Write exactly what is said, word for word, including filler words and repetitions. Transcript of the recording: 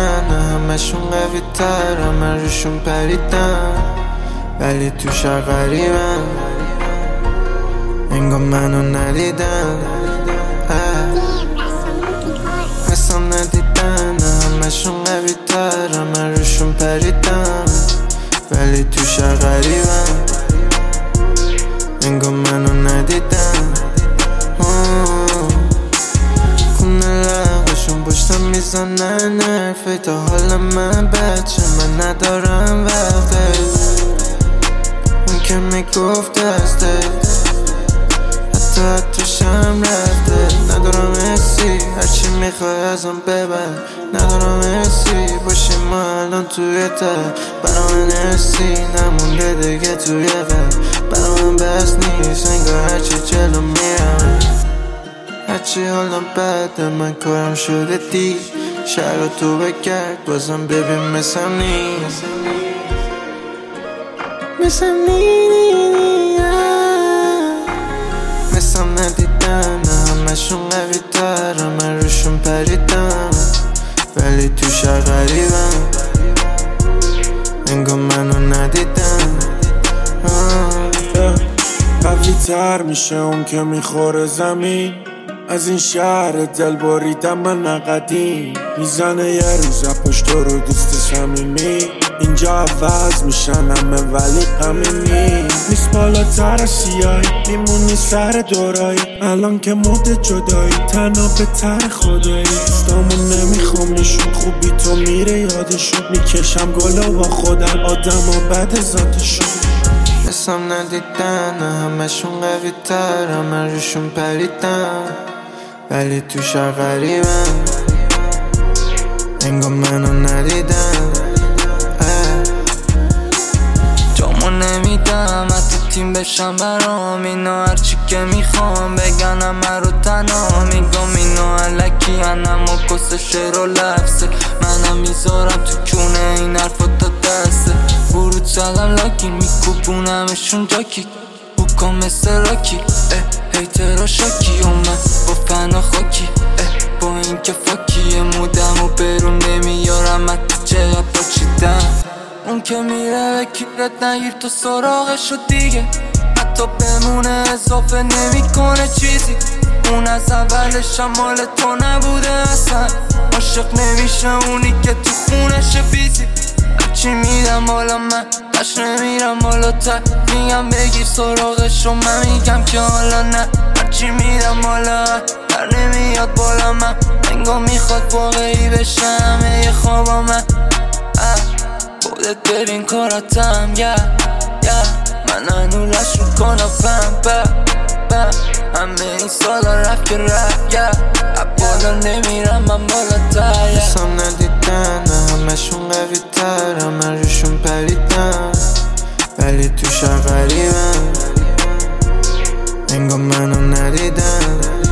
ندیدن، همشون قوی تر، من روشون پریدم ولی توش غریبن، انگار منو ندیدن. اصلا ندیدن، همشون قوی تر، من روشون پریدم ولی توش غریبن، انگار منو ندیدن. خونه لغشون پشتم میزنن حرفه، تا حالا من بچه من ندارم وقته، اون که میگفت دسته حتی حتی شم رفته. ندارم حسی، هرچی میخوای ازم ببر، ندارم حسی، باشیم ما الان توی ته، برا من حسی نمونده دیگه توی قلب، برا من بس نیست انگار هرچی جلو میرم، هرچی حالم بده من کارم شده دی، شهر تو بگرد بازم ببین مثل نیست، مثل نیست، مثل ندیدن، همشون قوی تر، من روشون پریدم ولی توش غریبم، انگار منو ندیدن. قوی تر میشه اون که میخوره زمین، از این شهر دل بریدم من نقدیم، میزنه یه روز پشت رو دوست صمیمی، اینجا عوض میشن همه ولی غمی نیست، بالاتر از سیایی میمونی سر دورایی، الان که مد جدایی تنها به تر خدایی، دوستامون نمیخوام نشون، خوبی تو میره یادشون، میکشم گلا با خودم آدم و بد ذاتشون. اسم ندیدن، همشون قوی تر، من روشون پریدم ولی توش غریبن، انگار منو ندیدن. جامو نمیدم حتی تیم بشم برام، اینا هرچی که میخوام بگن همه رو تنها میگم، اینا علکی هنم و کس شعر و لفظه، منم میذارم تو کونه این حرفا تا دسته، ورود زدم لاکین میکوبونمشون جاکی، بکن مثل راکی اه هیترا شاکی، و من با فنا خاکی اه با این که فاکیه، مودم و برون نمیارم حتی چقدر پاچیدم، اون که میره بکیرت نگیر تو سراغشو دیگه، حتی بمونه اضافه نمیکنه چیزی، اون از اولش هم مال تو نبوده اصلا، عاشق نمیشه اونی که تو خونش بیزی، هرچی میدم حالا من قش نمیرم حالا تر، میگم بگیر سراغشو من میگم که حالا نه، هرچی میدم حالا در نمیاد بالا من، انگار میخواد واقعی بشه همه یه خوابا من، خودت برین کاراتم یا یا من هنولش رو کنم بم بم بم، همه این سالا رفت که رفت یا بالا نمیرم من بالا تر، اسم ندیدن، همشون قوی تر، من روشون پریدم ولی توش غریبن، انگار منو ندیدن.